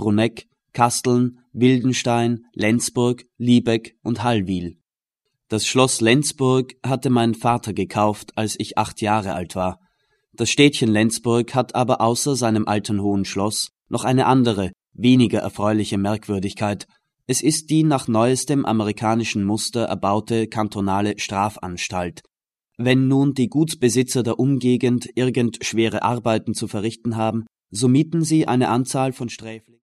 Brunegg, Kasteln, Wildenstein, Lenzburg, Liebeck und Hallwil. Das Schloss Lenzburg hatte mein Vater gekauft, als ich 8 Jahre alt war. Das Städtchen Lenzburg hat aber außer seinem alten Hohen Schloss noch eine andere, weniger erfreuliche Merkwürdigkeit. Es ist die nach neuestem amerikanischen Muster erbaute kantonale Strafanstalt. Wenn nun die Gutsbesitzer der Umgegend irgend schwere Arbeiten zu verrichten haben, so mieten sie eine Anzahl von Sträflingen